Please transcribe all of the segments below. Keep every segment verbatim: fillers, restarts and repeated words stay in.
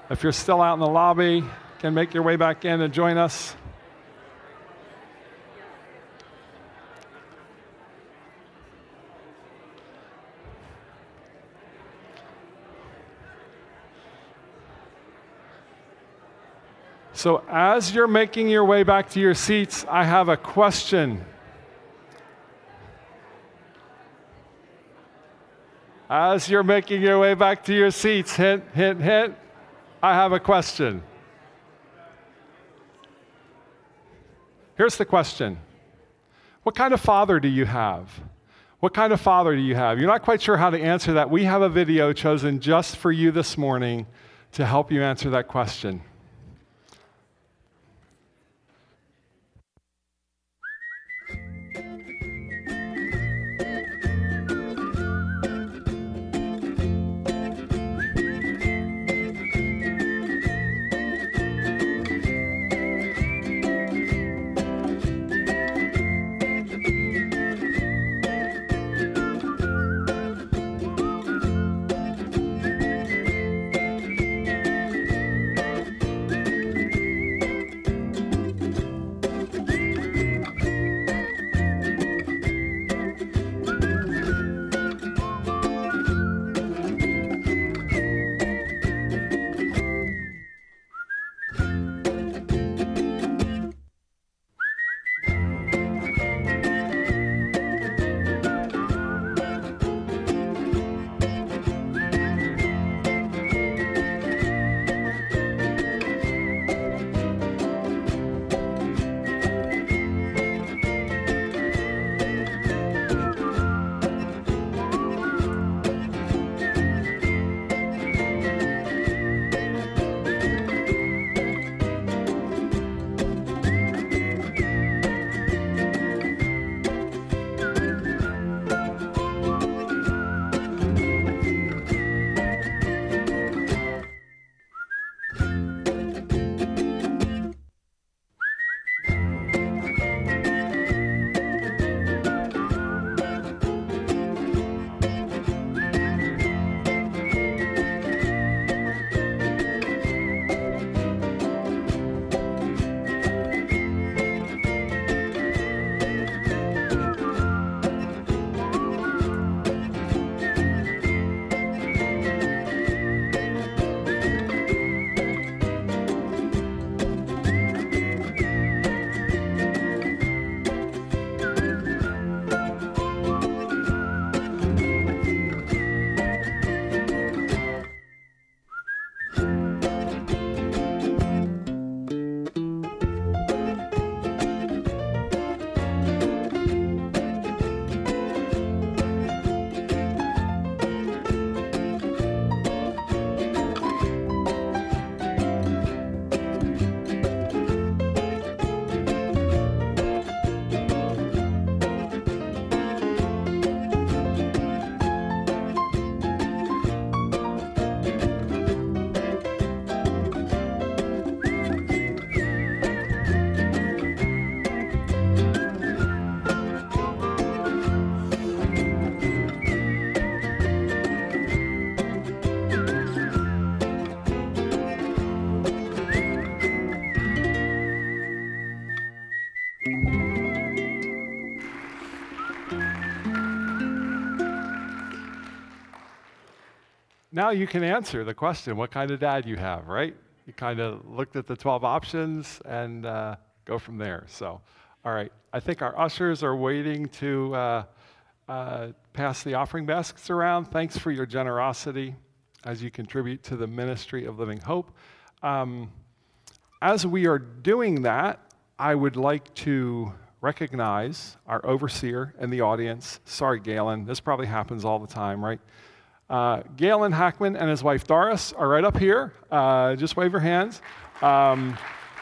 If you're still out in the lobby, you can make your way back in and join us. So as you're making your way back to your seats, I have a question. As you're making your way back to your seats, hint, hint, hint, I have a question. Here's the question. What kind of father do you have? What kind of father do you have? You're not quite sure how to answer that. We have a video chosen just for you this morning to help you answer that question. Now you can answer the question, what kind of dad you have, right? You kind of looked at the twelve options and uh, go from there. So, all right. I think our ushers are waiting to uh, uh, pass the offering baskets around. Thanks for your generosity as you contribute to the ministry of Living Hope. Um, as we are doing that, I would like to recognize our overseer in the audience. Sorry, Galen. This probably happens all the time, right? Uh, Galen Hackman and his wife Doris are right up here. Uh, just wave your hands. Um,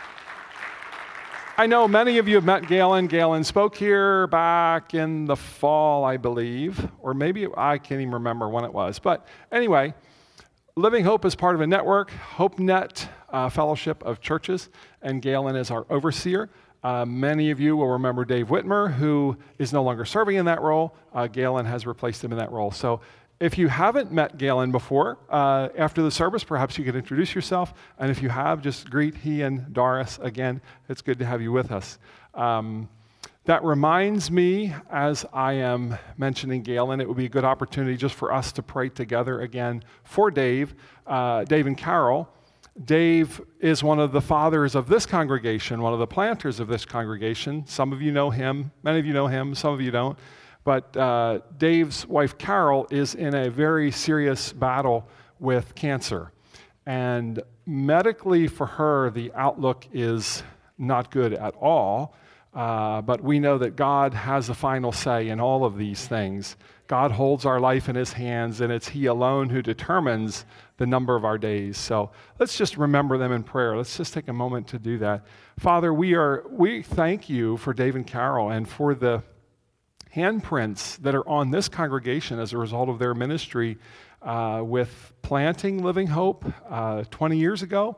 I know many of you have met Galen. Galen spoke here back in the fall, I believe, or maybe I can't even remember when it was. But anyway, Living Hope is part of a network, HopeNet uh, Fellowship of Churches, and Galen is our overseer. Uh, many of you will remember Dave Whitmer, who is no longer serving in that role. Uh, Galen has replaced him in that role. So if you haven't met Galen before, uh, after the service, perhaps you could introduce yourself. And if you have, just greet he and Doris again. It's good to have you with us. Um, that reminds me, as I am mentioning Galen, it would be a good opportunity just for us to pray together again for Dave, uh, Dave and Carol. Dave is one of the fathers of this congregation, one of the planters of this congregation. Some of you know him, many of you know him, some of you don't. But uh, Dave's wife, Carol, is in a very serious battle with cancer. And medically for her, the outlook is not good at all. Uh, but we know that God has the final say in all of these things. God holds our life in his hands, and it's he alone who determines the number of our days. So let's just remember them in prayer. Let's just take a moment to do that. Father, we are we thank you for Dave and Carol and for the handprints that are on this congregation as a result of their ministry uh, with planting Living Hope uh, twenty years ago.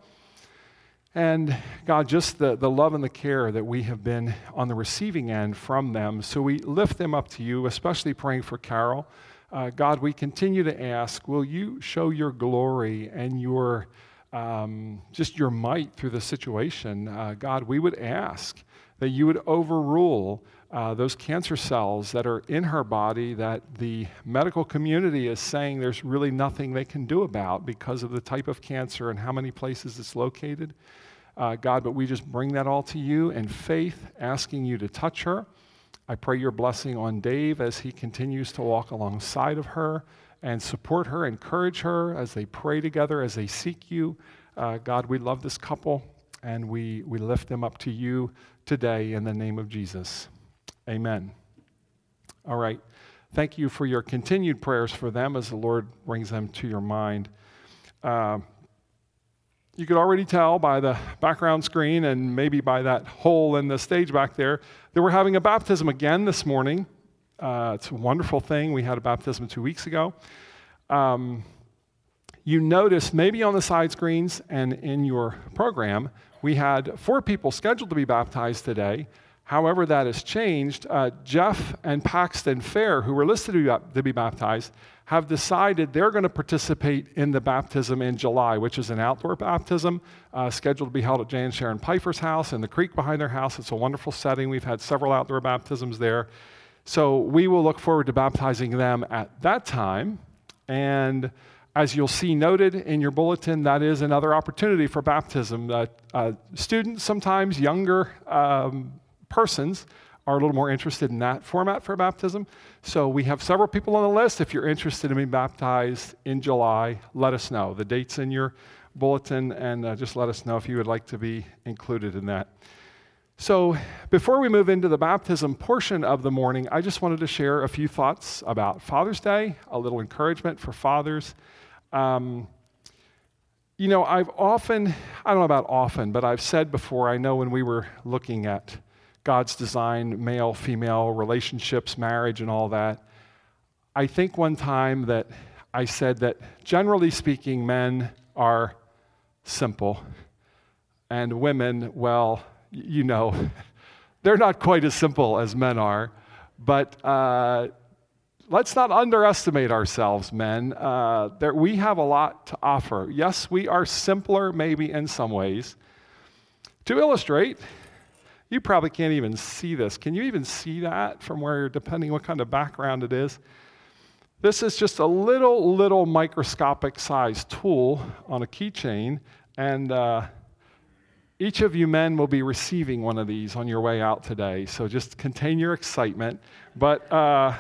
And God, just the, the love and the care that we have been on the receiving end from them. So we lift them up to you, especially praying for Carol. Uh, God, we continue to ask, will you show your glory and your um, just your might through the situation? Uh, God, we would ask that you would overrule uh, those cancer cells that are in her body that the medical community is saying there's really nothing they can do about because of the type of cancer and how many places it's located. Uh, God, but we just bring that all to you in faith, asking you to touch her. I pray your blessing on Dave as he continues to walk alongside of her and support her, encourage her as they pray together, as they seek you. Uh, God, we love this couple, and we, we lift them up to you today in the name of Jesus. Amen. All right. Thank you for your continued prayers for them as the Lord brings them to your mind. Uh, you could already tell by the background screen and maybe by that hole in the stage back there that we're having a baptism again this morning. Uh, it's a wonderful thing. We had a baptism two weeks ago. Um, you notice maybe on the side screens and in your program, we had four people scheduled to be baptized today. However, that has changed. Uh, Jeff and Paxton Fair, who were listed to be, to be baptized, have decided they're going to participate in the baptism in July, which is an outdoor baptism uh, scheduled to be held at Jay and Sharon Pfeiffer's house in the creek behind their house. It's a wonderful setting. We've had several outdoor baptisms there. So we will look forward to baptizing them at that time. And as you'll see noted in your bulletin, that is another opportunity for baptism. Uh, uh, students, sometimes younger um, persons, are a little more interested in that format for baptism. So we have several people on the list. If you're interested in being baptized in July, let us know. The date's in your bulletin, and uh, just let us know if you would like to be included in that. So before we move into the baptism portion of the morning, I just wanted to share a few thoughts about Father's Day, a little encouragement for fathers. Um, you know, I've often, I don't know about often, but I've said before, I know when we were looking at God's design, male-female relationships, marriage, and all that, I think one time that I said that generally speaking, men are simple, and women, well, you know, they're not quite as simple as men are, but uh, let's not underestimate ourselves, men. Uh, there, we have a lot to offer. Yes, we are simpler maybe in some ways. To illustrate, you probably can't even see this. Can you even see that from where you're, depending what kind of background it is? This is just a little, little microscopic sized tool on a keychain, and uh, each of you men will be receiving one of these on your way out today, so just contain your excitement. But uh,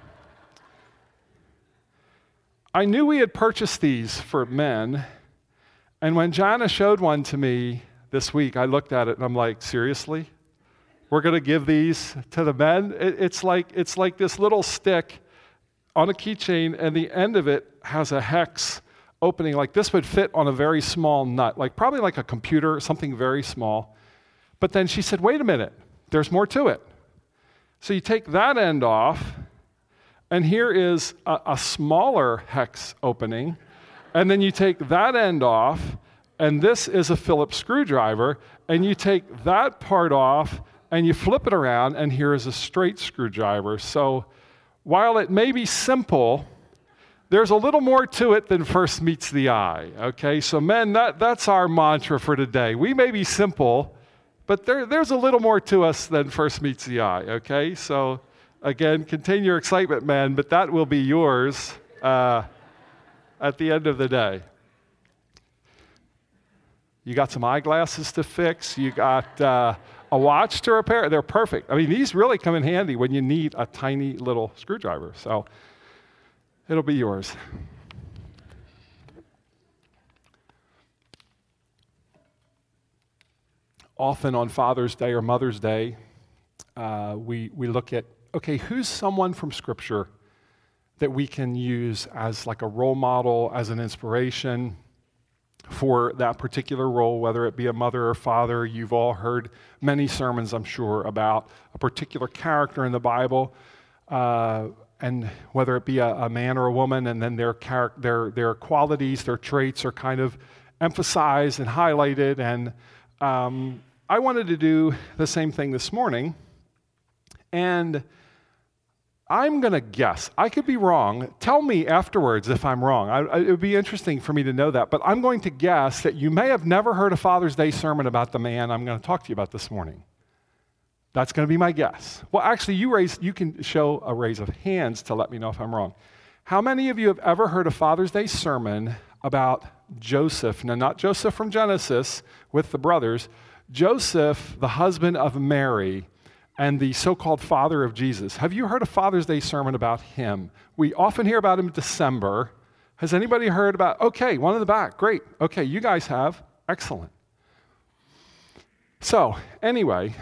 I knew we had purchased these for men, and when Jana showed one to me this week, I looked at it and I'm like, seriously? We're going to give these to the men? It, it's like it's like this little stick on a keychain, and the end of it has a hex opening. Like this would fit on a very small nut, like probably like a computer, something very small. But then she said, wait a minute, there's more to it. So you take that end off, and here is a, a smaller hex opening, and then you take that end off, and this is a Phillips screwdriver, and you take that part off, and you flip it around, and here is a straight screwdriver. So while it may be simple, there's a little more to it than first meets the eye, okay? So men, that, that's our mantra for today. We may be simple, but there, there's a little more to us than first meets the eye, okay? So again, continue your excitement, men, but that will be yours uh, at the end of the day. You got some eyeglasses to fix. You got uh, a watch to repair. They're perfect. I mean, these really come in handy when you need a tiny little screwdriver. So it'll be yours. Often on Father's Day or Mother's Day, uh, we, we look at, okay, who's someone from Scripture that we can use as like a role model, as an inspiration for that particular role, whether it be a mother or father. You've all heard many sermons, I'm sure, about a particular character in the Bible, uh, and whether it be a, a man or a woman, and then their, char- their, their qualities, their traits are kind of emphasized and highlighted. And um, I wanted to do the same thing this morning, and I'm going to guess. I could be wrong. Tell me afterwards if I'm wrong. I, I, it would be interesting for me to know that. But I'm going to guess that you may have never heard a Father's Day sermon about the man I'm going to talk to you about this morning. That's going to be my guess. Well, actually, you raise, you can show a raise of hands to let me know if I'm wrong. How many of you have ever heard a Father's Day sermon about Joseph? Now, not Joseph from Genesis with the brothers. Joseph, the husband of Mary, and the so-called father of Jesus. Have you heard a Father's Day sermon about him? We often hear about him in December. Has anybody heard about, okay, one in the back, great. Okay, you guys have, excellent. So, anyway,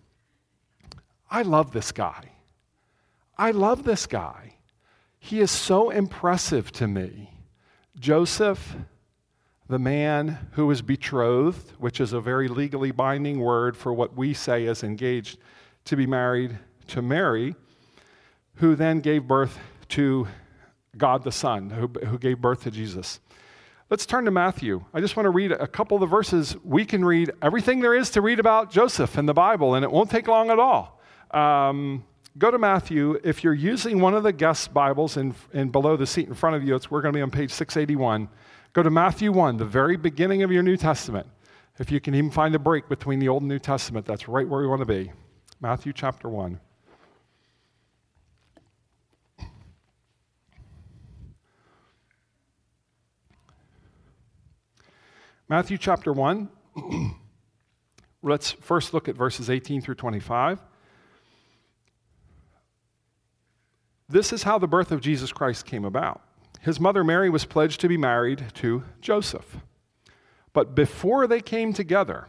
I love this guy. I love this guy. He is so impressive to me. Joseph, the man who was betrothed, which is a very legally binding word for what we say as engaged, to be married to Mary, who then gave birth to God the Son, who, who gave birth to Jesus. Let's turn to Matthew. I just want to read a couple of the verses. We can read everything there is to read about Joseph in the Bible, and it won't take long at all. Um, go to Matthew. If you're using one of the guest Bibles in, in below the seat in front of you, it's, we're going to be on page six eighty-one. Go to Matthew one, the very beginning of your New Testament. If you can even find a break between the Old and New Testament, that's right where we want to be. Matthew chapter one. Matthew chapter one. Let's first look at verses eighteen through twenty-five. This is how the birth of Jesus Christ came about. His mother Mary was pledged to be married to Joseph. But before they came together,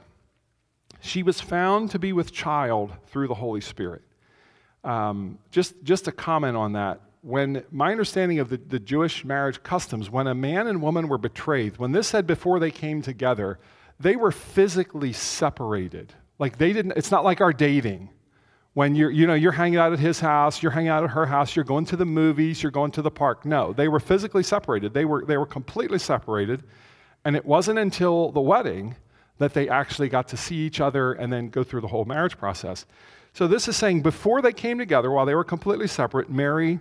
she was found to be with child through the Holy Spirit. Um, just, just a comment on that. When my understanding of the, the Jewish marriage customs, when a man and woman were betrothed, when this said before they came together, they were physically separated. Like they didn't, it's not like our dating. When you're, you know, you're hanging out at his house, you're hanging out at her house, you're going to the movies, you're going to the park. No, they were physically separated. They were, they were completely separated. And it wasn't until the wedding that they actually got to see each other and then go through the whole marriage process. So this is saying before they came together, while they were completely separate, Mary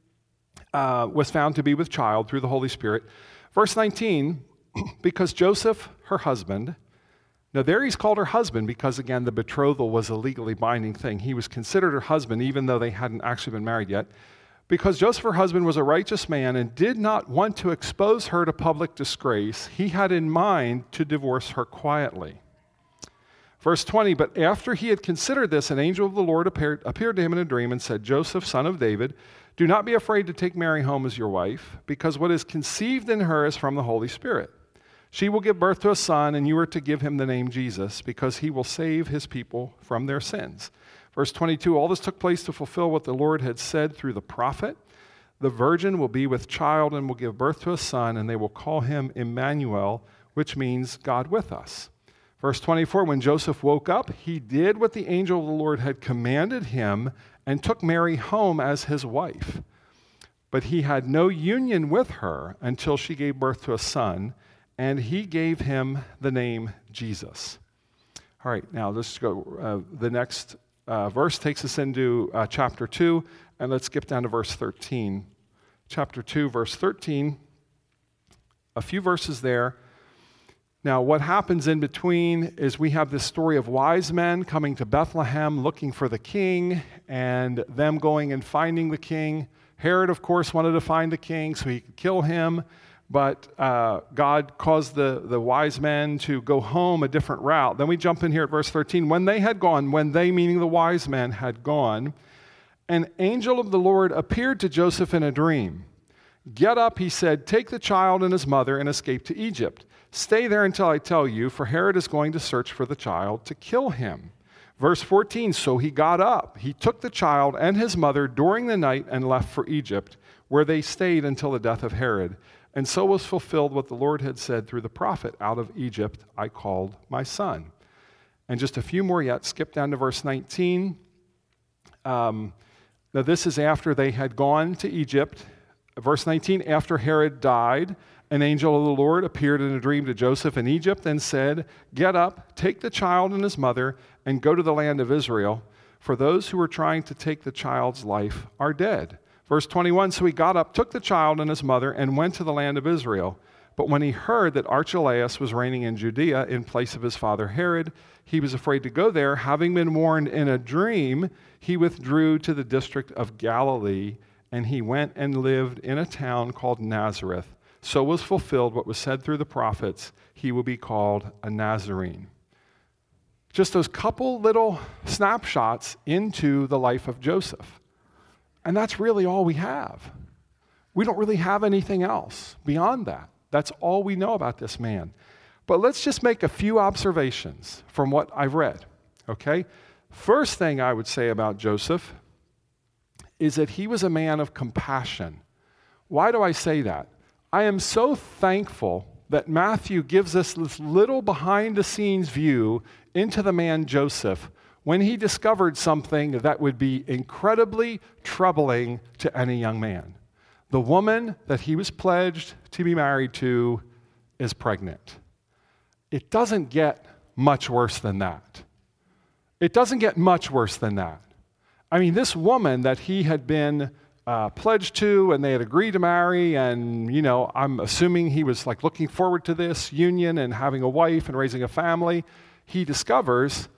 uh, was found to be with child through the Holy Spirit. Verse nineteen, because Joseph, her husband, now there he's called her husband because, again, the betrothal was a legally binding thing. He was considered her husband even though they hadn't actually been married yet. Because Joseph, her husband, was a righteous man and did not want to expose her to public disgrace, he had in mind to divorce her quietly. Verse twenty, but after he had considered this, an angel of the Lord appeared, appeared to him in a dream and said, Joseph, son of David, do not be afraid to take Mary home as your wife, because what is conceived in her is from the Holy Spirit. She will give birth to a son, and you are to give him the name Jesus, because he will save his people from their sins. Verse twenty-two, all this took place to fulfill what the Lord had said through the prophet. The virgin will be with child and will give birth to a son, and they will call him Emmanuel, which means God with us. Verse twenty-four, when Joseph woke up, he did what the angel of the Lord had commanded him and took Mary home as his wife. But he had no union with her until she gave birth to a son, and he gave him the name Jesus. All right, now let's go. Uh, the next Uh, verse takes us into uh, chapter two, and let's skip down to verse thirteen. chapter two, verse thirteen, a few verses there. Now, what happens in between is we have this story of wise men coming to Bethlehem looking for the king and them going and finding the king. Herod, of course, wanted to find the king so he could kill him, but uh, God caused the, the wise men to go home a different route. Then we jump in here at verse thirteen. When they had gone, when they, meaning the wise men, had gone, an angel of the Lord appeared to Joseph in a dream. Get up, he said, take the child and his mother and escape to Egypt. Stay there until I tell you, for Herod is going to search for the child to kill him. Verse fourteen, so he got up. He took the child and his mother during the night and left for Egypt, where they stayed until the death of Herod. And so was fulfilled what the Lord had said through the prophet, out of Egypt I called my son. And just a few more yet, skip down to verse nineteen. Um, now this is after they had gone to Egypt. Verse nineteen, after Herod died, an angel of the Lord appeared in a dream to Joseph in Egypt and said, get up, take the child and his mother, and go to the land of Israel, for those who were trying to take the child's life are dead. Verse twenty-one, so he got up, took the child and his mother, and went to the land of Israel. But when he heard that Archelaus was reigning in Judea in place of his father Herod, he was afraid to go there. Having been warned in a dream, he withdrew to the district of Galilee, and he went and lived in a town called Nazareth. So was fulfilled what was said through the prophets, he will be called a Nazarene. Just those couple little snapshots into the life of Joseph. And that's really all we have. We don't really have anything else beyond that. That's all we know about this man. But let's just make a few observations from what I've read, okay? First thing I would say about Joseph is that he was a man of compassion. Why do I say that? I am so thankful that Matthew gives us this little behind-the-scenes view into the man Joseph when he discovered something that would be incredibly troubling to any young man. The woman that he was pledged to be married to is pregnant. It doesn't get much worse than that. It doesn't get much worse than that. I mean, this woman that he had been uh, pledged to and they had agreed to marry, and, you know, I'm assuming he was like looking forward to this union and having a wife and raising a family, he discovers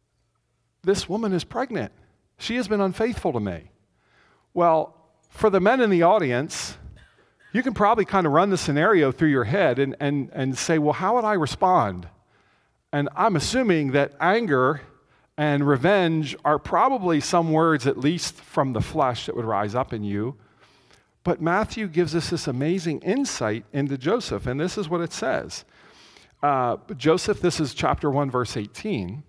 this woman is pregnant. She has been unfaithful to me. Well, for the men in the audience, you can probably kind of run the scenario through your head and, and, and say, well, how would I respond? And I'm assuming that anger and revenge are probably some words, at least from the flesh, that would rise up in you. But Matthew gives us this amazing insight into Joseph, and this is what it says. Uh, Joseph, this is chapter one, verse eighteen.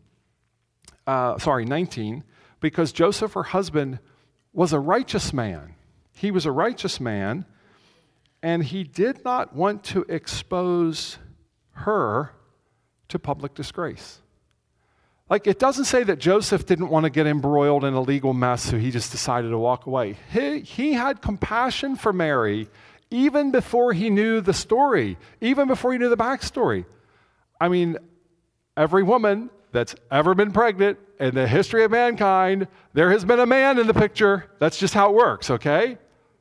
Uh, sorry, nineteen. Because Joseph, her husband, was a righteous man. He was a righteous man, and he did not want to expose her to public disgrace. Like, it doesn't say that Joseph didn't want to get embroiled in a legal mess, so he just decided to walk away. He, he had compassion for Mary even before he knew the story, even before he knew the backstory. I mean, every woman that's ever been pregnant in the history of mankind, there has been a man in the picture. That's just how it works, okay?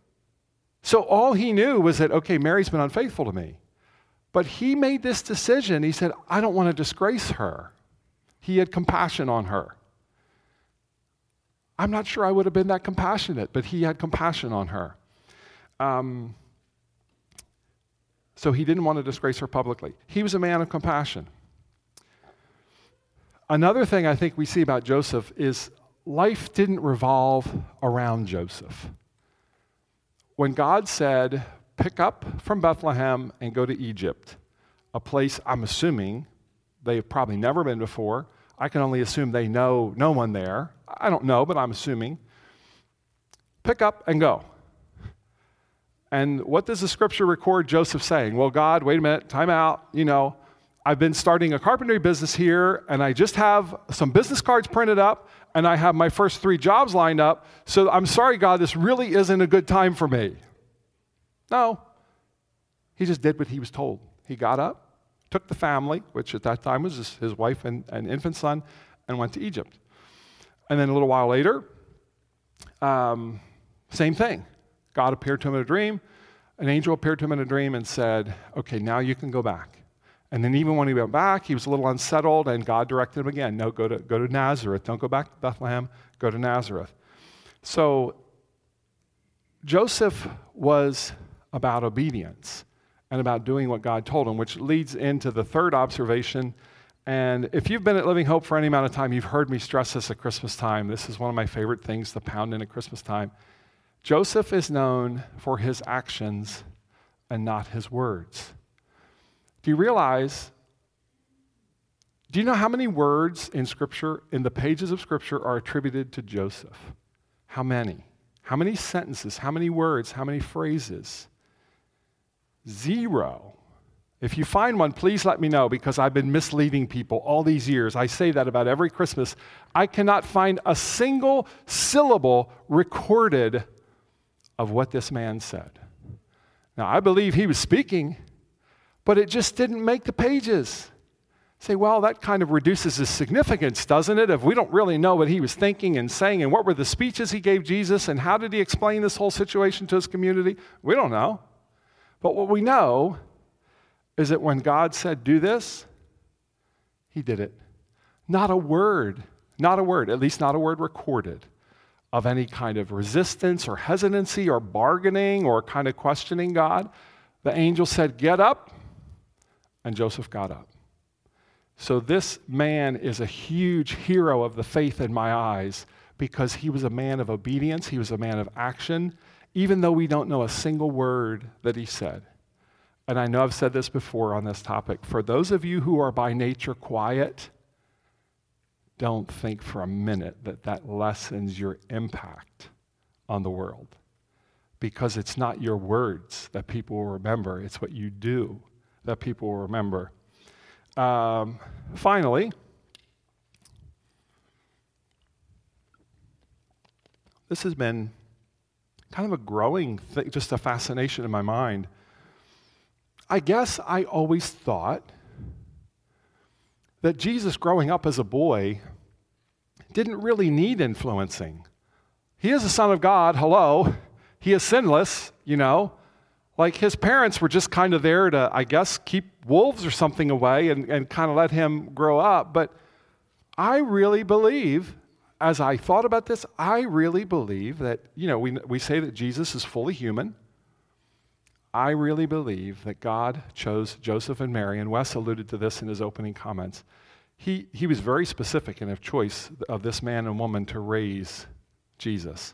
So all he knew was that, okay, Mary's been unfaithful to me. But he made this decision. He said, I don't want to disgrace her. He had compassion on her. I'm not sure I would have been that compassionate, but he had compassion on her. Um, so he didn't want to disgrace her publicly. He was a man of compassion. Another thing I think we see about Joseph is life didn't revolve around Joseph. When God said, pick up from Bethlehem and go to Egypt, a place I'm assuming they've probably never been before. I can only assume they know no one there. I don't know, but I'm assuming. Pick up and go. And what does the scripture record Joseph saying? Well, God, wait a minute, time out. You know, I've been starting a carpentry business here, and I just have some business cards printed up, and I have my first three jobs lined up, so I'm sorry, God, this really isn't a good time for me. No. He just did what he was told. He got up, took the family, which at that time was his, his wife and, and infant son, and went to Egypt. And then a little while later, um, same thing. God appeared to him in a dream. An angel appeared to him in a dream and said, okay, now you can go back. And then even when he went back, he was a little unsettled, and God directed him again, no, go to, go to Nazareth. Don't go back to Bethlehem, go to Nazareth. So Joseph was about obedience and about doing what God told him, which leads into the third observation. And if you've been at Living Hope for any amount of time, you've heard me stress this at Christmas time. This is one of my favorite things to pound in at Christmas time. Joseph is known for his actions and not his words. Do you realize, do you know how many words in Scripture, in the pages of Scripture, are attributed to Joseph? How many? How many sentences? How many words? How many phrases? Zero. If you find one, please let me know, because I've been misleading people all these years. I say that about every Christmas. I cannot find a single syllable recorded of what this man said. Now, I believe he was speaking, but it just didn't make the pages. Say, well, that kind of reduces his significance, doesn't it? If we don't really know what he was thinking and saying, and what were the speeches he gave Jesus, and how did he explain this whole situation to his community? We don't know. But what we know is that when God said, do this, he did it. Not a word, not a word, at least not a word recorded of any kind of resistance or hesitancy or bargaining or kind of questioning God. The angel said, get up, and Joseph got up. So this man is a huge hero of the faith in my eyes, because he was a man of obedience, he was a man of action, even though we don't know a single word that he said. And I know I've said this before on this topic. For those of you who are by nature quiet, don't think for a minute that that lessens your impact on the world. Because it's not your words that people will remember, it's what you do that people will remember. Um, finally, this has been kind of a growing thing, just a fascination in my mind. I guess I always thought that Jesus, growing up as a boy, didn't really need influencing. He is the Son of God, hello. He is sinless, you know. Like his parents were just kind of there to, I guess, keep wolves or something away and, and kind of let him grow up. But I really believe, as I thought about this, I really believe that, you know, we, we say that Jesus is fully human. I really believe that God chose Joseph and Mary, and Wes alluded to this in his opening comments. He, he was very specific in his choice of this man and woman to raise Jesus.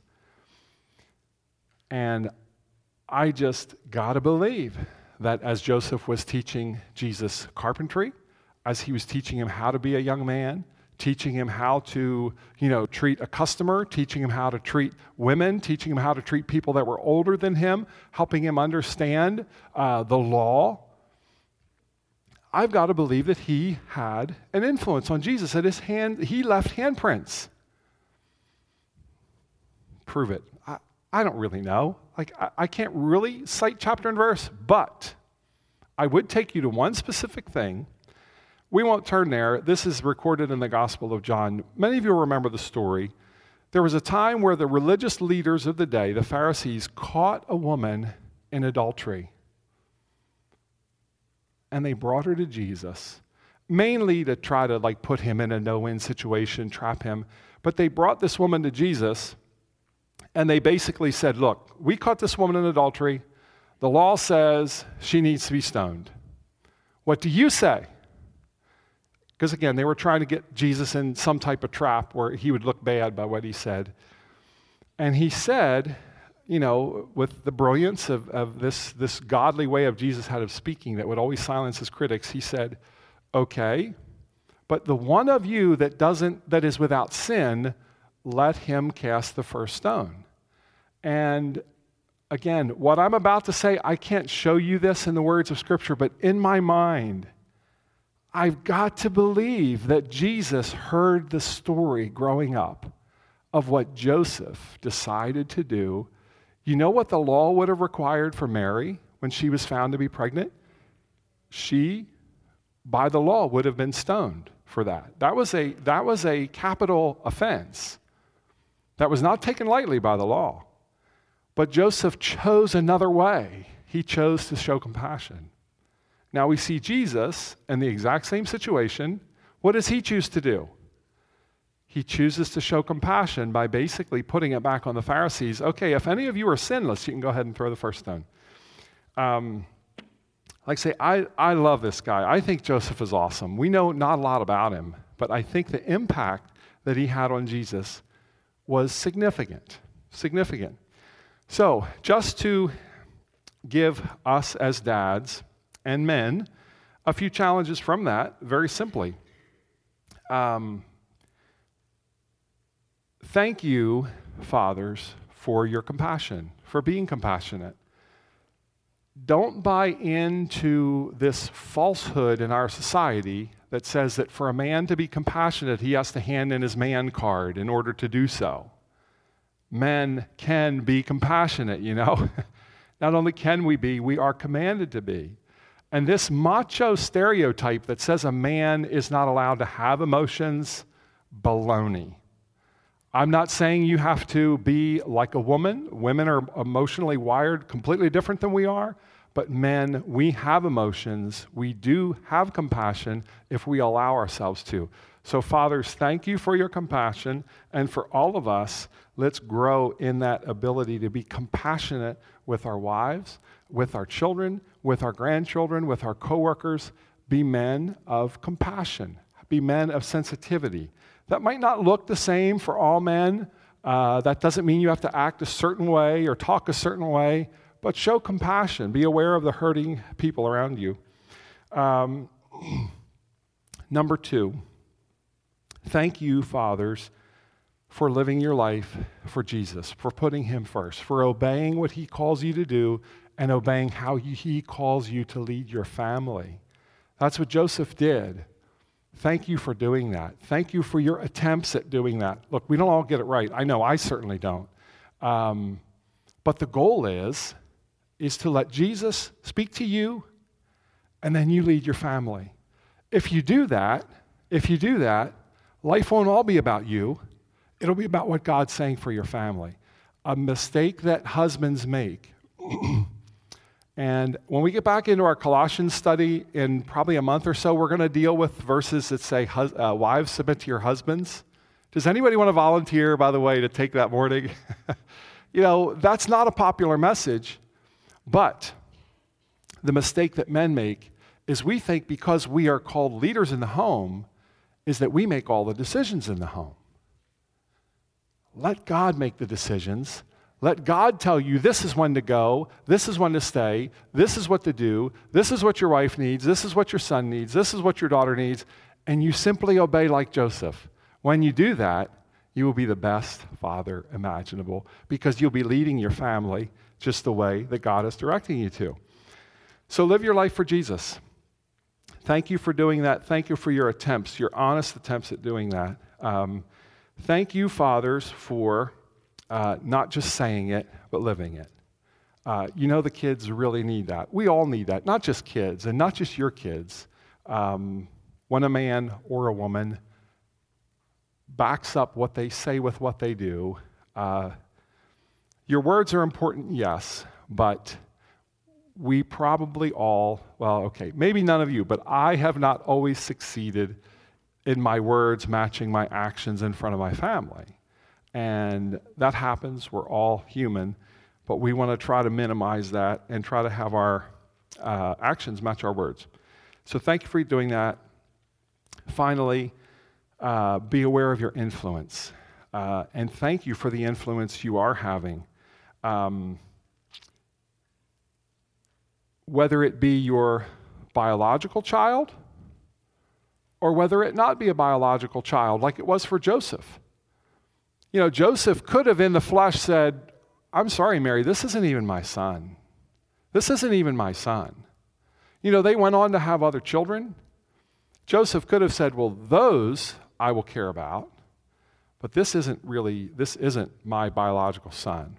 And I just gotta believe that as Joseph was teaching Jesus carpentry, as he was teaching him how to be a young man, teaching him how to, you know, treat a customer, teaching him how to treat women, teaching him how to treat people that were older than him, helping him understand uh, the law. I've got to believe that he had an influence on Jesus. That his hand, he left handprints. Prove it. I, I don't really know. Like I, I can't really cite chapter and verse, but I would take you to one specific thing. We won't turn there. This is recorded in the Gospel of John. Many of you will remember the story. There was a time where the religious leaders of the day, the Pharisees, caught a woman in adultery. And they brought her to Jesus, mainly to try to like put him in a no-win situation, trap him. But they brought this woman to Jesus, and they basically said, look, we caught this woman in adultery. The law says she needs to be stoned. What do you say? Because again, they were trying to get Jesus in some type of trap where he would look bad by what he said. And he said, you know, with the brilliance of, of this, this godly way of Jesus had of speaking that would always silence his critics, he said, okay, but the one of you that doesn't, that is without sin, let him cast the first stone. And again, what I'm about to say, I can't show you this in the words of Scripture, but in my mind, I've got to believe that Jesus heard the story growing up of what Joseph decided to do. You know what the law would have required for Mary when she was found to be pregnant? She, by the law, would have been stoned for that. That was a, that was a capital offense that was not taken lightly by the law. But Joseph chose another way. He chose to show compassion. Now we see Jesus in the exact same situation. What does he choose to do? He chooses to show compassion by basically putting it back on the Pharisees. Okay, if any of you are sinless, you can go ahead and throw the first stone. Um, like I say, I, I love this guy. I think Joseph is awesome. We know not a lot about him, but I think the impact that he had on Jesus was significant, significant. So just to give us as dads and men a few challenges from that, very simply. Um, thank you, fathers, for your compassion, for being compassionate. Don't buy into this falsehood in our society that says that for a man to be compassionate, he has to hand in his man card in order to do so. Men can be compassionate, you know. Not only can we be, we are commanded to be. And this macho stereotype that says a man is not allowed to have emotions, baloney. I'm not saying you have to be like a woman. Women are emotionally wired completely different than we are. But men, we have emotions. We do have compassion if we allow ourselves to. So fathers, thank you for your compassion. And for all of us, let's grow in that ability to be compassionate with our wives, with our children, with our grandchildren, with our coworkers. Be men of compassion. Be men of sensitivity. That might not look the same for all men. Uh, that doesn't mean you have to act a certain way or talk a certain way, but show compassion. Be aware of the hurting people around you. Um, number two, thank you, fathers, for living your life for Jesus, for putting him first, for obeying what he calls you to do and obeying how he calls you to lead your family. That's what Joseph did. Thank you for doing that. Thank you for your attempts at doing that. Look, we don't all get it right. I know I certainly don't. Um, but the goal is, is to let Jesus speak to you, and then you lead your family. If you do that, if you do that, life won't all be about you. It'll be about what God's saying for your family. A mistake that husbands make. And when we get back into our Colossians study in probably a month or so, we're going to deal with verses that say, uh, wives, submit to your husbands. Does anybody want to volunteer, by the way, to take that morning? You know, that's not a popular message, but the mistake that men make is we think because we are called leaders in the home is that we make all the decisions in the home. Let God make the decisions. Let God tell you this is when to go, this is when to stay, this is what to do, this is what your wife needs, this is what your son needs, this is what your daughter needs, and you simply obey like Joseph. When you do that, you will be the best father imaginable because you'll be leading your family just the way that God is directing you to. So live your life for Jesus. Thank you for doing that. Thank you for your attempts, your honest attempts at doing that. Um, thank you, fathers, for Uh, not just saying it, but living it. Uh, you know the kids really need that. We all need that, not just kids, and not just your kids. Um, when a man or a woman backs up what they say with what they do, uh, your words are important, yes, but we probably all, well, okay, maybe none of you, but I have not always succeeded in my words matching my actions in front of my family. And that happens. We're all human, but we want to try to minimize that and try to have our uh, actions match our words. So thank you for doing that. Finally, uh, be aware of your influence. Uh, and thank you for the influence you are having. Um, whether it be your biological child or whether it not be a biological child like it was for Joseph. You know, Joseph could have in the flesh said, I'm sorry, Mary, this isn't even my son. This isn't even my son. You know, they went on to have other children. Joseph could have said, well, those I will care about, but this isn't really, this isn't my biological son.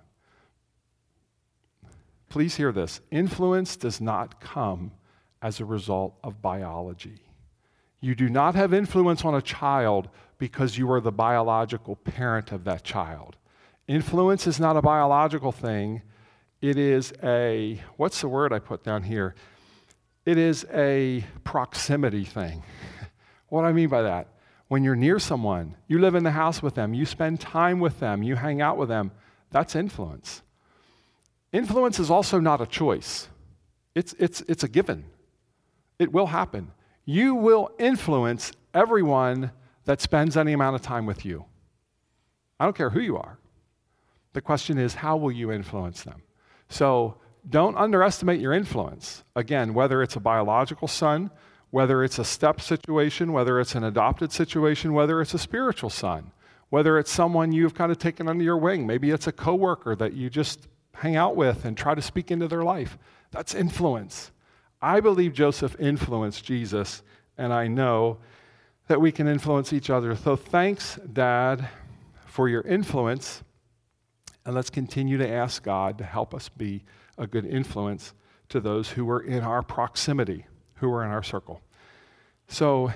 Please hear this. Influence does not come as a result of biology. You do not have influence on a child because you are the biological parent of that child. Influence is not a biological thing. It is a, what's the word I put down here? It is a proximity thing. What do I mean by that? When you're near someone, you live in the house with them, you spend time with them, you hang out with them, that's influence. Influence is also not a choice. It's, it's, it's a given. It will happen. You will influence everyone that spends any amount of time with you. I don't care who you are. The question is, how will you influence them? So don't underestimate your influence. Again, whether it's a biological son, whether it's a step situation, whether it's an adopted situation, whether it's a spiritual son, whether it's someone you've kind of taken under your wing, maybe it's a coworker that you just hang out with and try to speak into their life. That's influence. I believe Joseph influenced Jesus, and I know that we can influence each other. So thanks, Dad, for your influence, and let's continue to ask God to help us be a good influence to those who are in our proximity, who are in our circle. So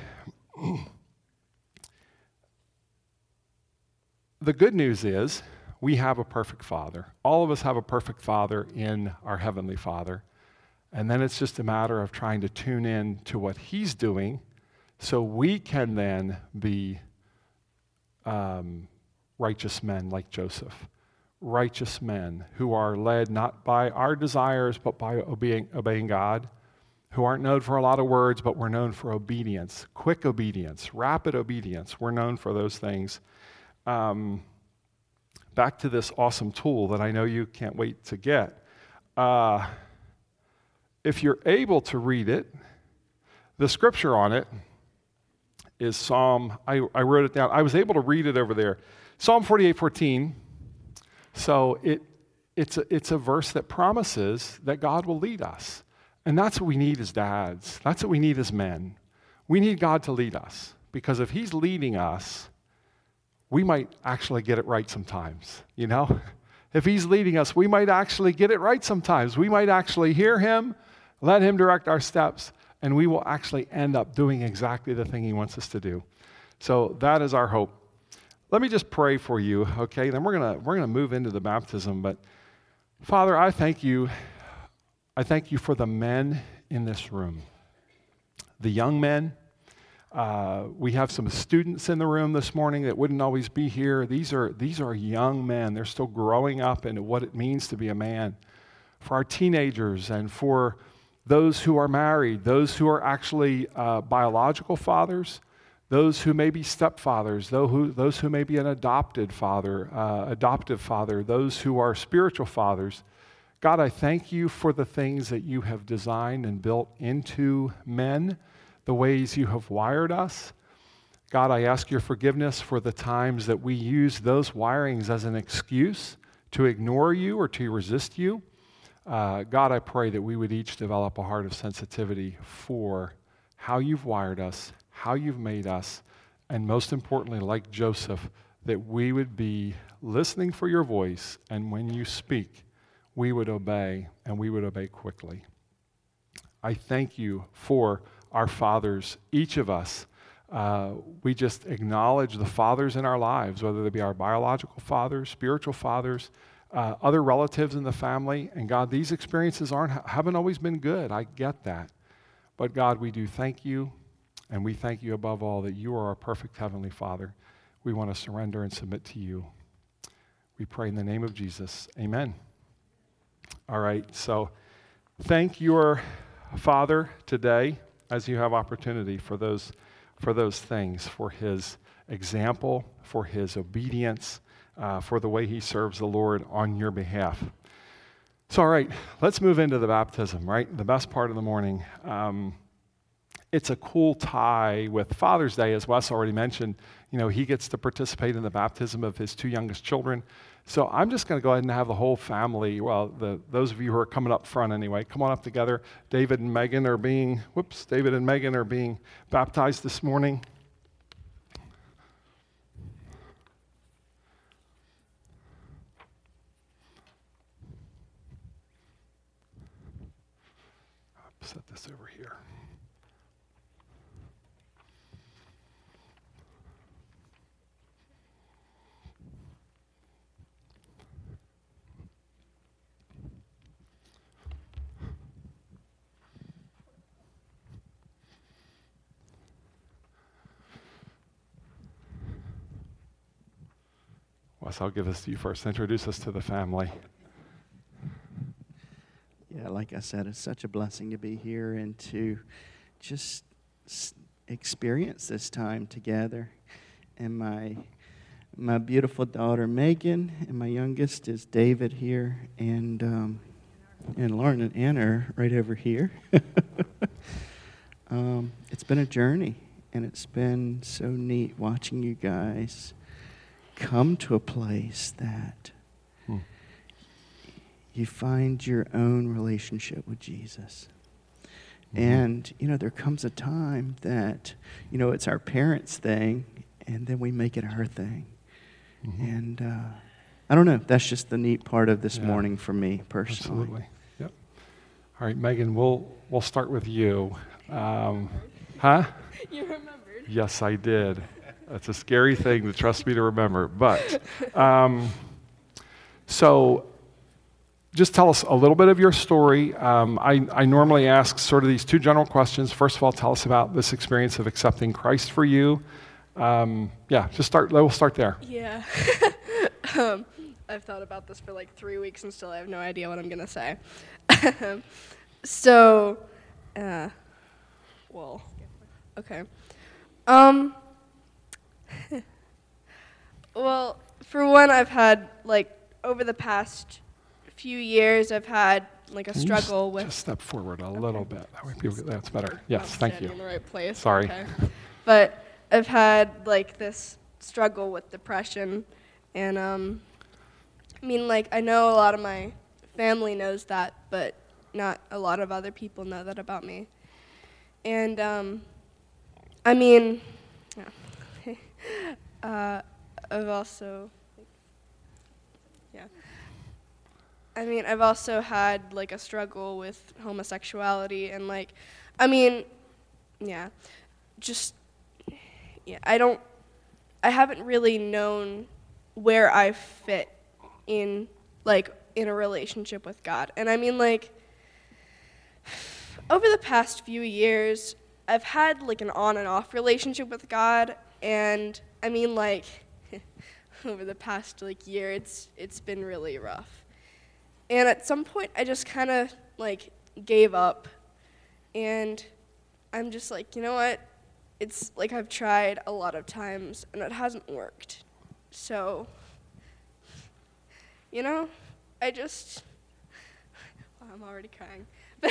the good news is we have a perfect Father. All of us have a perfect Father in our Heavenly Father. And then it's just a matter of trying to tune in to what He's doing so we can then be um, righteous men like Joseph. Righteous men who are led not by our desires but by obeying, obeying God, who aren't known for a lot of words, but we're known for obedience, quick obedience, rapid obedience. We're known for those things. Um, back to this awesome tool that I know you can't wait to get. Uh, if you're able to read it, the scripture on it is Psalm, I, I wrote it down. I was able to read it over there. Psalm forty-eight fourteen. So it, it's, a, it's a verse that promises that God will lead us. And that's what we need as dads. That's what we need as men. We need God to lead us. Because if He's leading us, we might actually get it right sometimes, you know? If He's leading us, we might actually get it right sometimes. We might actually hear Him, let Him direct our steps, and we will actually end up doing exactly the thing He wants us to do. So that is our hope. Let me just pray for you, okay? Then we're gonna we're gonna move into the baptism. But Father, I thank you. I thank you for the men in this room, the young men. Uh, we have some students in the room this morning that wouldn't always be here. These are these are young men. They're still growing up into what it means to be a man. For our teenagers and for those who are married, those who are actually uh, biological fathers, those who may be stepfathers, those who, those who may be an adopted father, uh, adoptive father, those who are spiritual fathers. God, I thank you for the things that you have designed and built into men, the ways you have wired us. God, I ask your forgiveness for the times that we use those wirings as an excuse to ignore you or to resist you. Uh, God, I pray that we would each develop a heart of sensitivity for how you've wired us, how you've made us, and most importantly, like Joseph, that we would be listening for your voice, and when you speak, we would obey, and we would obey quickly. I thank you for our fathers, each of us. Uh, we just acknowledge the fathers in our lives, whether they be our biological fathers, spiritual fathers, uh, other relatives in the family. And God, these experiences aren't haven't always been good. I get that. But God, we do thank you, and we thank you above all that you are our perfect Heavenly Father. We want to surrender and submit to you. We pray in the name of Jesus. Amen. All right, so thank your Father today as you have opportunity for those, for those things, for his example, for his obedience, uh, for the way he serves the Lord on your behalf. So, all right, let's move into the baptism, right? The best part of the morning. Um, it's a cool tie with Father's Day, as Wes already mentioned. You know, he gets to participate in the baptism of his two youngest children. So I'm just going to go ahead and have the whole family, well, the, those of you who are coming up front anyway, come on up together. David and Megan are being, whoops, David and Megan are being baptized this morning. I'll set this over here. us. I'll give this to you first. Introduce us to the family. Yeah, like I said, it's such a blessing to be here and to just s- experience this time together. And my my beautiful daughter Megan, and my youngest is David here, and um, and Lauren and Anna are right over here. um, it's been a journey, and it's been so neat watching you guys come to a place that hmm. you find your own relationship with Jesus. Mm-hmm. And, you know, there comes a time that, you know, it's our parents' thing, and then we make it our thing. Mm-hmm. And uh, I don't know, that's just the neat part of this yeah. morning for me personally. Absolutely. Yep. All right, Megan, we'll we'll start with you. Um, huh? You remembered. Yes, I did. That's a scary thing to trust me to remember. But, um, so just tell us a little bit of your story. Um, I, I normally ask sort of these two general questions. First of all, tell us about this experience of accepting Christ for you. Um, yeah, just start, we'll start there. Yeah. um, I've thought about this for like three weeks and still I have no idea what I'm going to say. so, uh, well, okay. Um, well, for one, I've had, like, over the past few years, I've had, like, a Can struggle you with... just step forward a okay. little bit. That way people, that's better. Yes, thank you. In the right place. Sorry. Okay. But I've had, like, this struggle with depression, and, um, I mean, like, I know a lot of my family knows that, but not a lot of other people know that about me. And, um... I mean, yeah. uh, I've also, yeah. I mean, I've also had, like, a struggle with homosexuality and, like, I mean, yeah, just, yeah, I don't, I haven't really known where I fit in, like, in a relationship with God. And I mean, like, over the past few years, I've had, like, an on and off relationship with God, and, I mean, like, over the past, like, year, it's it's been really rough. And at some point, I just kind of, like, gave up, and I'm just like, you know what? It's, like, I've tried a lot of times, and it hasn't worked. So, you know, I just, well, I'm already crying.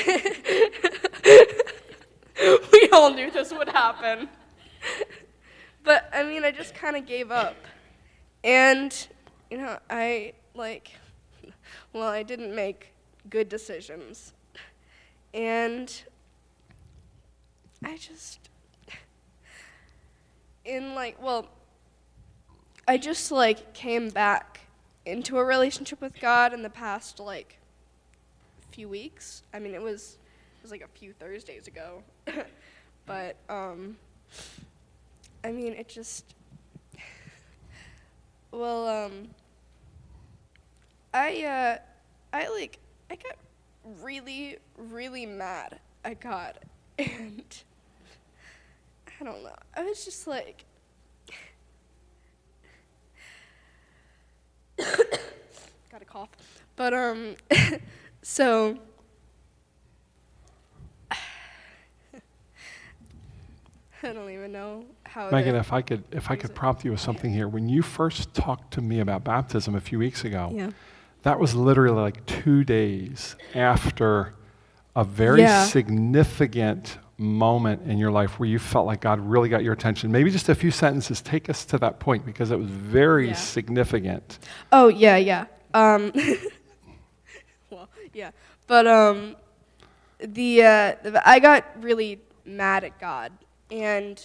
We all knew this would happen. But, I mean, I just kind of gave up. And, you know, I, like, well, I didn't make good decisions. And I just, in, like, well, I just, like, came back into a relationship with God in the past, like, few weeks. I mean, it was... It was like a few Thursdays ago, but, um, I mean, it just, well, um, I, uh, I, like, I got really, really mad at God, and I don't know, I was just like, got a cough, but, um, so, I don't even know how. Megan, if I could, if I could prompt you with something here. When you first talked to me about baptism a few weeks ago, yeah. that was literally like two days after a very yeah. significant moment in your life where you felt like God really got your attention. Maybe just a few sentences. Take us to that point because it was very yeah. significant. Oh yeah, yeah. Um, well, yeah, but um, the, uh, the I got really mad at God. And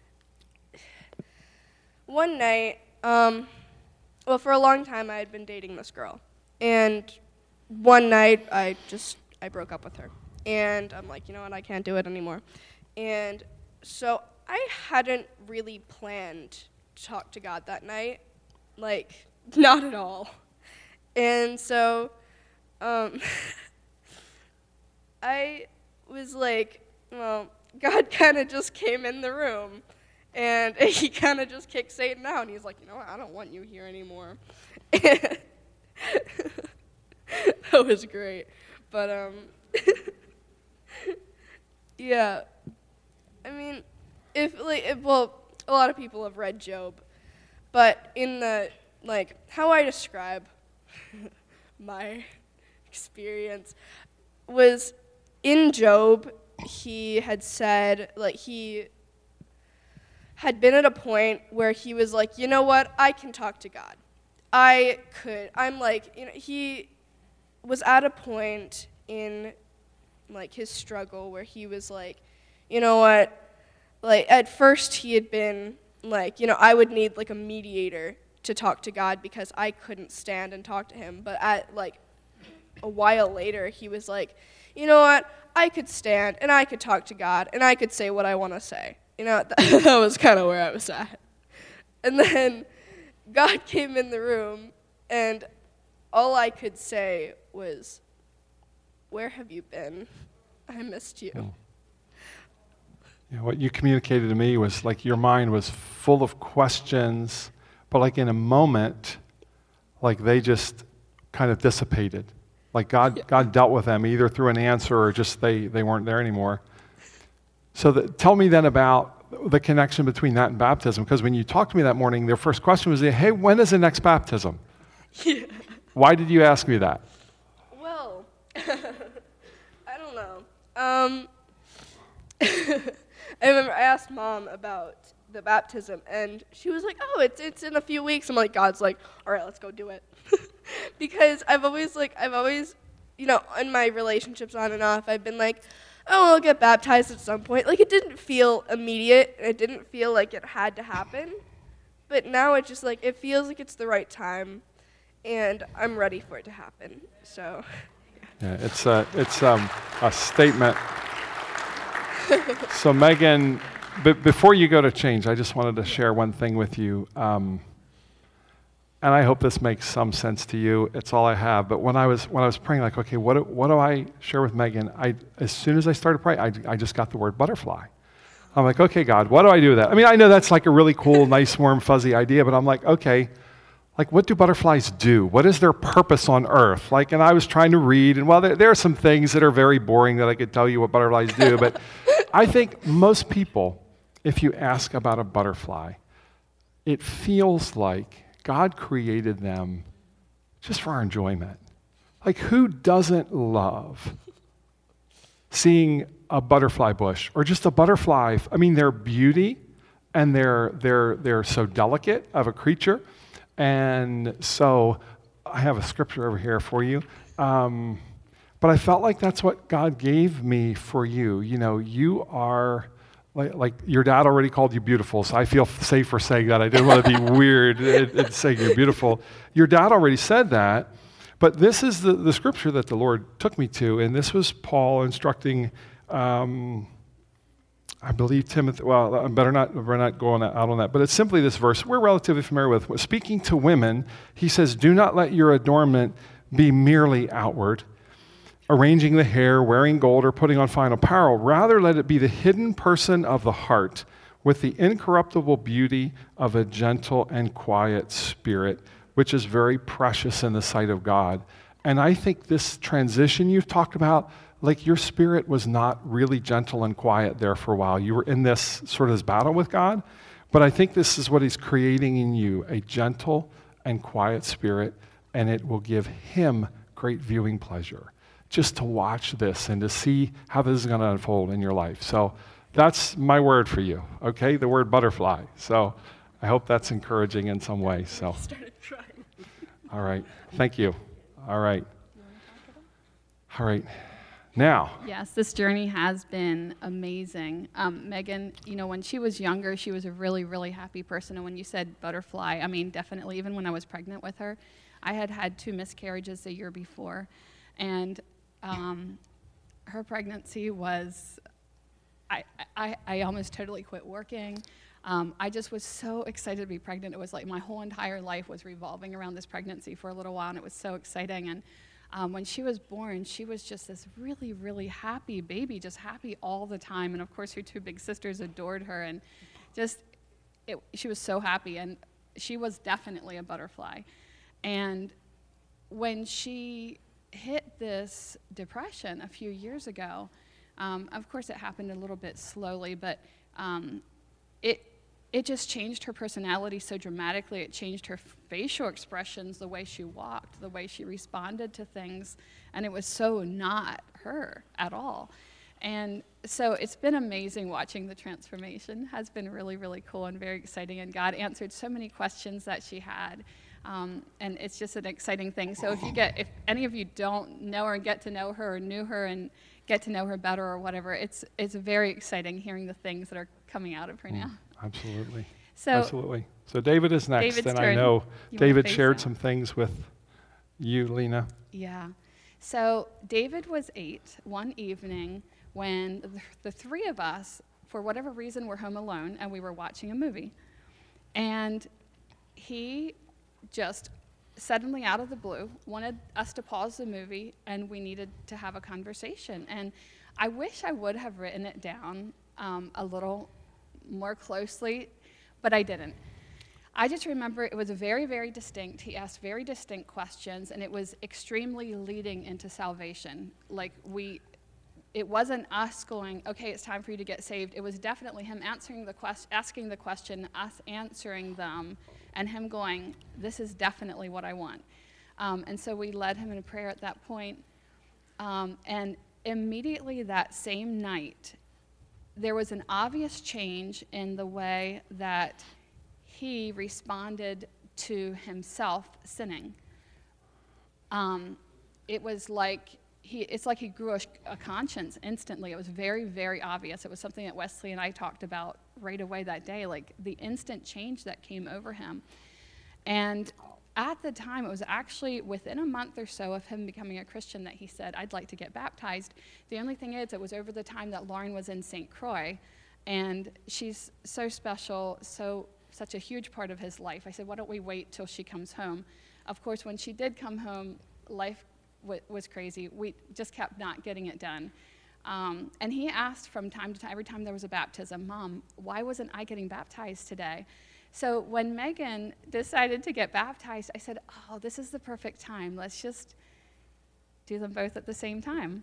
one night, um, well, for a long time, I had been dating this girl. And one night, I just, I broke up with her. And I'm like, you know what, I can't do it anymore. And so I hadn't really planned to talk to God that night. Like, not at all. And so, um, I was like, well, God kind of just came in the room, And he kind of just kicked Satan out, and he's like, you know what, I don't want you here anymore. That was great. But, um, yeah, I mean, if, like, if, well, a lot of people have read Job, but in the, like, how I describe my experience was in Job, he had said, like, he had been at a point where he was like, you know what, I can talk to God. I could, I'm like, you know, he was at a point in, like, his struggle where he was like, you know what, like, at first he had been like, you know, I would need, like, a mediator to talk to God because I couldn't stand and talk to him. But at, like, a while later, he was like, you know what, I could stand and I could talk to God and I could say what I want to say. You know, that, that was kind of where I was at. And then God came in the room, and all I could say was, where have you been? I missed you. Mm. Yeah, what you communicated to me was like your mind was full of questions, but like in a moment, like they just kind of dissipated. Like God, Yeah. God dealt with them either through an answer or just they, they weren't there anymore. So the, tell me then about the connection between that and baptism, because when you talked to me that morning, their first question was, hey, when is the next baptism? Yeah. Why did you ask me that? Well, I don't know. Um, I remember I asked Mom about the baptism, and she was like, oh, it's it's in a few weeks. I'm like, God's like, all right, let's go do it. Because I've always, like, I've always, you know, in my relationships on and off, I've been like, oh, I'll get baptized at some point. Like, it didn't feel immediate. It didn't feel like it had to happen. But now it just, like, it feels like it's the right time, and I'm ready for it to happen. So, Yeah, it's a, it's um, a statement. So Megan, b- before you go to change, I just wanted to share one thing with you. Um, and I hope this makes some sense to you. It's all I have. But when I was when I was praying, like, okay, what do, what do I share with Megan? I as soon as I started praying, I, I just got the word butterfly. I'm like, okay, God, what do I do with that? I mean, I know that's like a really cool, nice, warm, fuzzy idea, but I'm like, okay, like, what do butterflies do? What is their purpose on Earth? Like, and I was trying to read, and well, there, there are some things that are very boring that I could tell you what butterflies do, but I think most people, if you ask about a butterfly, it feels like God created them just for our enjoyment. Like, who doesn't love seeing a butterfly bush or just a butterfly? I mean, their beauty and they're, they're, they're so delicate of a creature. And so I have a scripture over here for you. Um, but I felt like that's what God gave me for you. You know, you are, like, like your dad already called you beautiful, so I feel safe for saying that. I didn't want to be weird and, and saying you're beautiful. Your dad already said that, but this is the, the scripture that the Lord took me to, and this was Paul instructing um, I believe Timothy, well, I better not, we're not going out on that, but it's simply this verse we're relatively familiar with. Speaking to women, he says, do not let your adornment be merely outward, arranging the hair, wearing gold, or putting on fine apparel. Rather, let it be the hidden person of the heart with the incorruptible beauty of a gentle and quiet spirit, which is very precious in the sight of God. And I think this transition you've talked about, like your spirit was not really gentle and quiet there for a while. You were in this sort of this battle with God, but I think this is what he's creating in you, a gentle and quiet spirit, and it will give him great viewing pleasure just to watch this and to see how this is going to unfold in your life. So that's my word for you, okay? The word butterfly. So I hope that's encouraging in some way. So, started trying. all right. Thank you. All right. All right. Now. Yes, this journey has been amazing. Um, Megan, you know, when she was younger, she was a really, really happy person. And when you said butterfly, I mean, definitely, even when I was pregnant with her, I had had two miscarriages the year before. And um, her pregnancy was, I, I, I almost totally quit working. Um, I just was so excited to be pregnant. It was like my whole entire life was revolving around this pregnancy for a little while, and it was so exciting. And Um, when she was born, she was just this really, really happy baby, just happy all the time. And of course, her two big sisters adored her. And just, it, she was so happy, and she was definitely a butterfly. And when she hit this depression a few years ago, um, of course it happened a little bit slowly, but um, it it just changed her personality so dramatically. It changed her facial expressions, the way she walked, the way she responded to things, and it was so not her at all. And so it's been amazing watching the transformation. Has been really, really cool and very exciting, and God answered so many questions that she had. Um, and it's just an exciting thing. So if you get, if any of you don't know her and get to know her or knew her and get to know her better or whatever, it's it's very exciting hearing the things that are coming out of her now. Absolutely. So Absolutely. So David is next, David's and I turn. know You wanna David face shared it? some things with you, Lena. Yeah. So David was eight one evening when the, the three of us, for whatever reason, were home alone and we were watching a movie. And he just suddenly, out of the blue, wanted us to pause the movie, and we needed to have a conversation. And I wish I would have written it down um, a little more closely, but I didn't. I just remember it was very, very distinct. He asked very distinct questions, and it was extremely leading into salvation. Like we, it wasn't us going, okay, it's time for you to get saved. It was definitely him answering the quest, asking the question, us answering them, and him going, this is definitely what I want. Um, and so we led him in a prayer at that point. Um, and immediately that same night, there was an obvious change in the way that he responded to himself sinning. Um, it was like he, it's like he grew a, a conscience instantly. It was very, very obvious. It was something that Wesley and I talked about right away that day, like the instant change that came over him. And at the time, it was actually within a month or so of him becoming a Christian that he said, I'd like to get baptized. The only thing is, it was over the time that Lauren was in Saint Croix, and she's so special, so such a huge part of his life. I said, why don't we wait till she comes home? Of course, when she did come home, life w- was crazy. We just kept not getting it done. Um, and he asked from time to time, every time there was a baptism, Mom, why wasn't I getting baptized today? So when Megan decided to get baptized, I said, oh, this is the perfect time. Let's just do them both at the same time.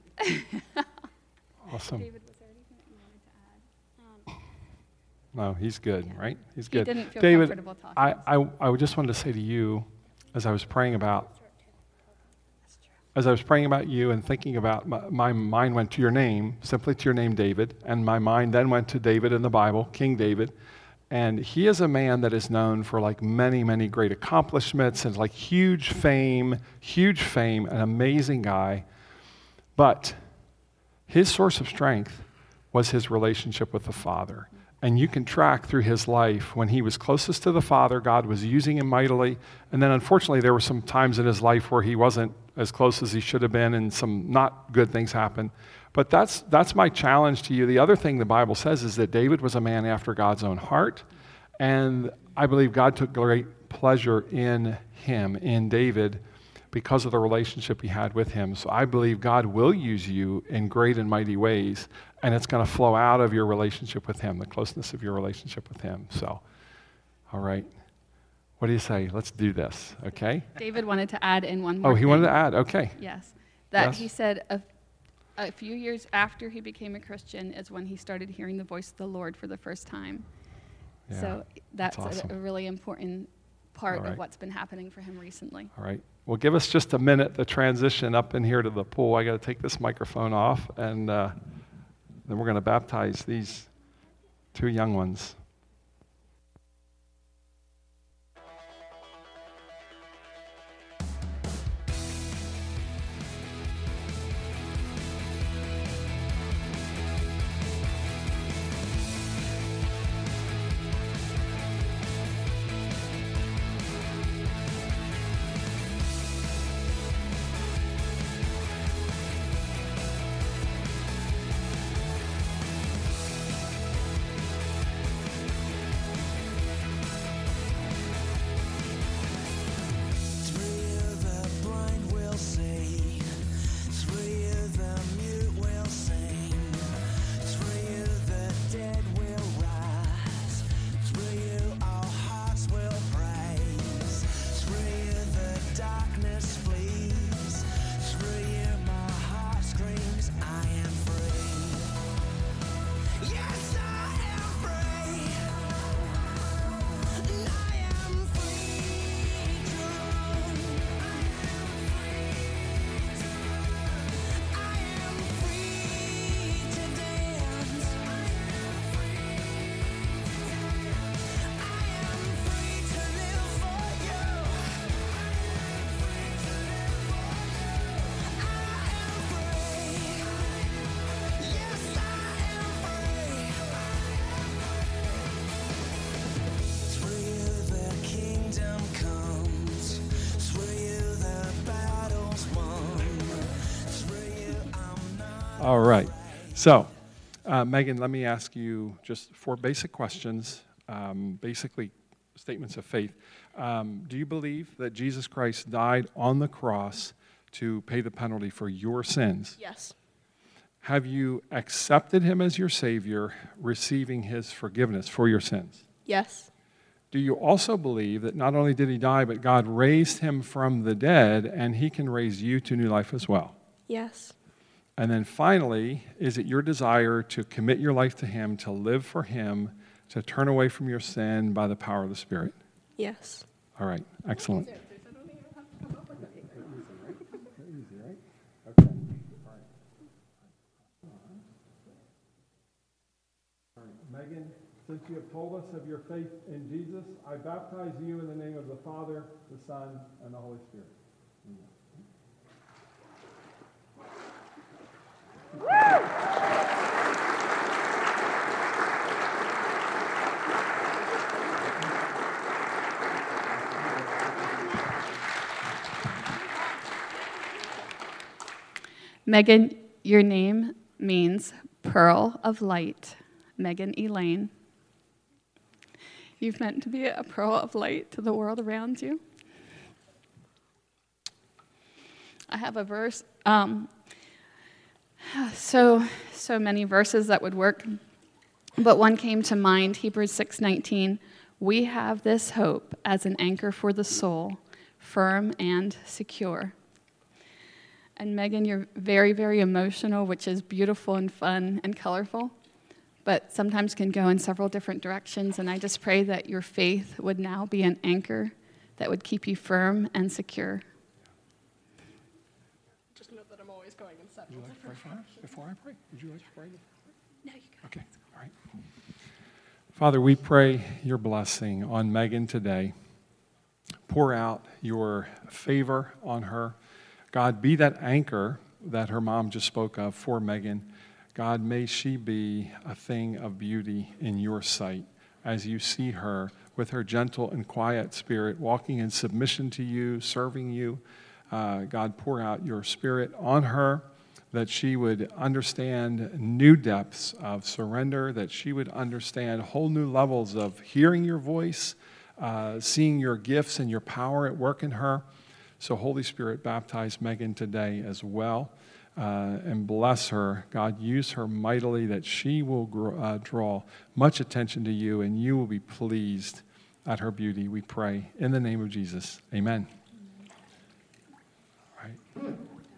Awesome. David, was there anything that you wanted to add? Um, No, he's good, Yeah. right? He's He good. didn't feel David, comfortable talking. I, I, I just wanted to say to you, as I was praying about, as I was praying about you and thinking about, my, my mind went to your name, simply to your name, David, and my mind then went to David in the Bible, King David. And he is a man that is known for like many, many great accomplishments and like huge fame, huge fame, an amazing guy. But his source of strength was his relationship with the Father. And you can track through his life when he was closest to the Father, God was using him mightily. And then unfortunately, there were some times in his life where he wasn't as close as he should have been and some not good things happened. But that's that's my challenge to you. The other thing the Bible says is that David was a man after God's own heart. And I believe God took great pleasure in him, in David, because of the relationship he had with him. So I believe God will use you in great and mighty ways, and it's going to flow out of your relationship with him, the closeness of your relationship with him. So, all right. What do you say? Let's do this, okay? David wanted to add in one more Oh, he thing. wanted to add, okay. Yes. That Yes. he said a, a few years after he became a Christian is when he started hearing the voice of the Lord for the first time. Yeah, so that's, that's awesome. a, a really important part All right. of what's been happening for him recently. All right. Well, give us just a minute to transition up in here to the pool. I got to take this microphone off, and uh, then we're going to baptize these two young ones. All right. So, uh, Megan, let me ask you just four basic questions, um, basically statements of faith. Um, do you believe that Jesus Christ died on the cross to pay the penalty for your sins? Yes. Have you accepted him as your Savior, receiving his forgiveness for your sins? Yes. Do you also believe that not only did he die, but God raised him from the dead, and he can raise you to new life as well? Yes. And then finally, is it your desire to commit your life to him, to live for him, to turn away from your sin by the power of the Spirit? Yes. All right, excellent. Megan, since you have told us of your faith in Jesus, I baptize you in the name of the Father, the Son, and the Holy Spirit. Megan, your name means Pearl of Light. Megan Elaine. You've meant to be a pearl of light to the world around you. I have a verse, um, so so many verses that would work, but one came to mind, Hebrews six nineteen. We have this hope as an anchor for the soul, firm and secure. And Megan, you're very, very emotional, which is beautiful and fun and colorful, but sometimes can go in several different directions. And I just pray that your faith would now be an anchor that would keep you firm and secure. Just know that I'm always going in several Would you like to pray for us before I pray? Would you like to pray? No, you go. Okay, all right. Father, we pray your blessing on Megan today. Pour out your favor on her. God, be that anchor that her mom just spoke of for Megan. God, may she be a thing of beauty in your sight as you see her with her gentle and quiet spirit, walking in submission to you, serving you. Uh, God, pour out your spirit on her, that she would understand new depths of surrender, that she would understand whole new levels of hearing your voice, uh, seeing your gifts and your power at work in her. So Holy Spirit, baptize Megan today as well, uh, and bless her. God, use her mightily, that she will grow, uh, draw much attention to you, and you will be pleased at her beauty, we pray. In the name of Jesus, amen. All right.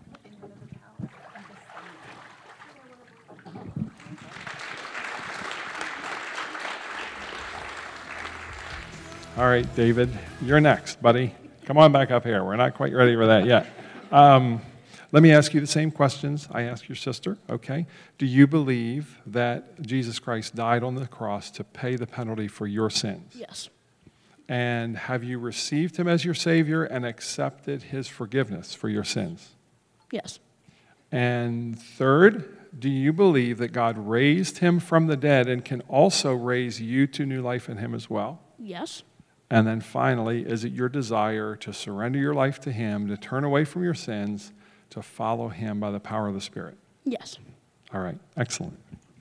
All right, David, you're next, buddy. Come on back up here. We're not quite ready for that yet. Um, let me ask you the same questions I asked your sister, okay? Do you believe that Jesus Christ died on the cross to pay the penalty for your sins? Yes. And have you received him as your Savior and accepted his forgiveness for your sins? Yes. And third, do you believe that God raised him from the dead and can also raise you to new life in him as well? Yes. And then finally, is it your desire to surrender your life to him, to turn away from your sins, to follow him by the power of the Spirit? Yes. All right, excellent.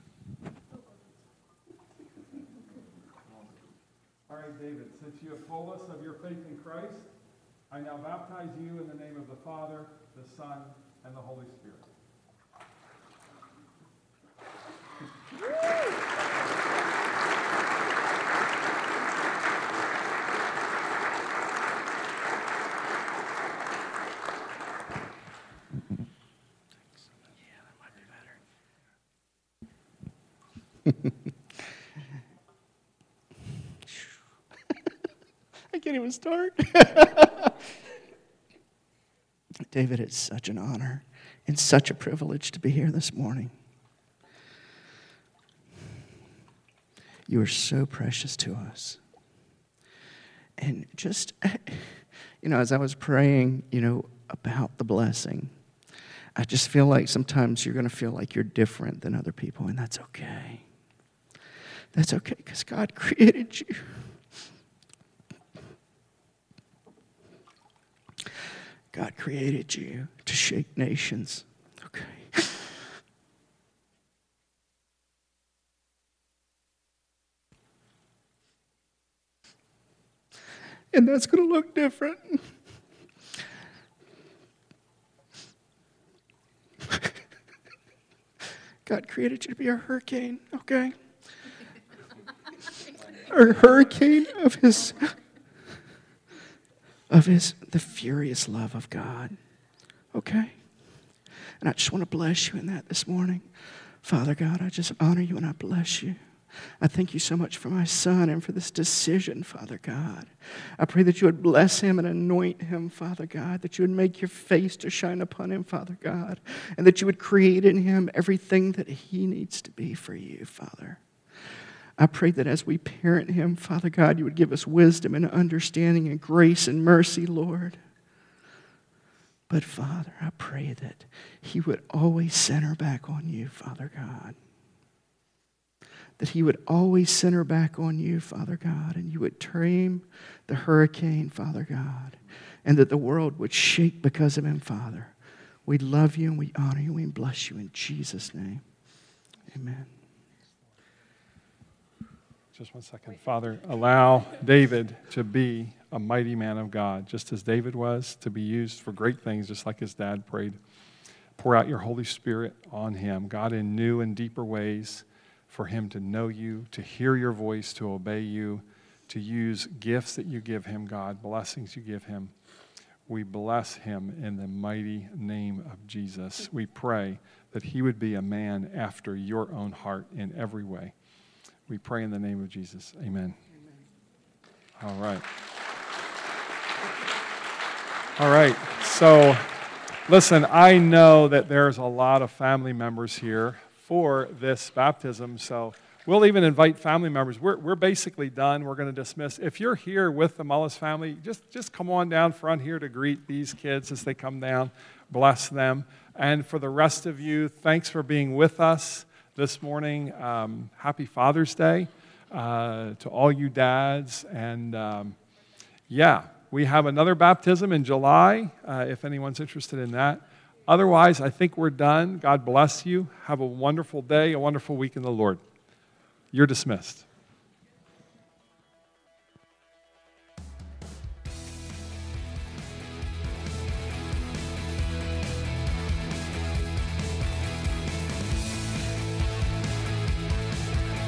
All right, David, since you have told us of your faith in Christ, I now baptize you in the name of the Father, the Son, and the Holy Spirit. I can't even start. David, it's such an honor and such a privilege to be here this morning. You are so precious to us. And just, you know, as I was praying, you know, about the blessing, I just feel like sometimes you're going to feel like you're different than other people, and that's okay. That's okay, because God created you. God created you to shake nations, okay? And that's going to look different. God created you to be a hurricane, okay? A hurricane of his, of his, the furious love of God, okay? And I just want to bless you in that this morning. Father God, I just honor you and I bless you. I thank you so much for my son and for this decision, Father God. I pray that you would bless him and anoint him, Father God, that you would make your face to shine upon him, Father God, and that you would create in him everything that he needs to be for you, Father. I pray that as we parent him, Father God, you would give us wisdom and understanding and grace and mercy, Lord. But Father, I pray that he would always center back on you, Father God. That he would always center back on you, Father God, and you would tame the hurricane, Father God, and that the world would shake because of him, Father. We love you and we honor you and we bless you in Jesus' name. Amen. Just one second. Father, allow David to be a mighty man of God, just as David was, to be used for great things, just like his dad prayed. Pour out your Holy Spirit on him, God, in new and deeper ways, for him to know you, to hear your voice, to obey you, to use gifts that you give him, God, blessings you give him. We bless him in the mighty name of Jesus. We pray that he would be a man after your own heart in every way. We pray in the name of Jesus. Amen. Amen. All right. All right. So, listen, I know that there's a lot of family members here for this baptism, so we'll even invite family members. We're we're basically done. We're going to dismiss. If you're here with the Mullis family, just, just come on down front here to greet these kids as they come down. Bless them. And for the rest of you, thanks for being with us this morning. Um, happy Father's Day uh, to all you dads. And um, yeah, we have another baptism in July, uh, if anyone's interested in that. Otherwise, I think we're done. God bless you. Have a wonderful day, a wonderful week in the Lord. You're dismissed.